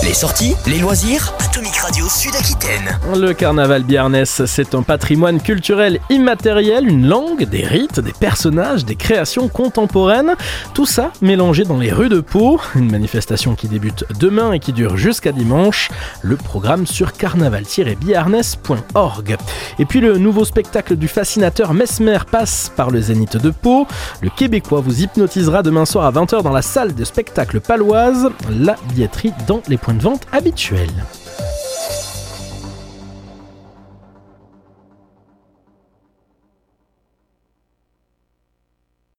Les sorties, les loisirs, Atomic Radio Sud-Aquitaine. Le carnaval biarnès, c'est un patrimoine culturel immatériel, une langue, des rites, des personnages, des créations contemporaines. Tout ça mélangé dans les rues de Pau. Une manifestation qui débute demain et qui dure jusqu'à dimanche. Le programme sur carnaval-biarnès.org. Et puis le nouveau spectacle du fascinateur Mesmer passe par le Zénith de Pau. Le Québécois vous hypnotisera demain soir à 20h dans la salle de spectacle paloise. La billetterie dans les points de vente habituels.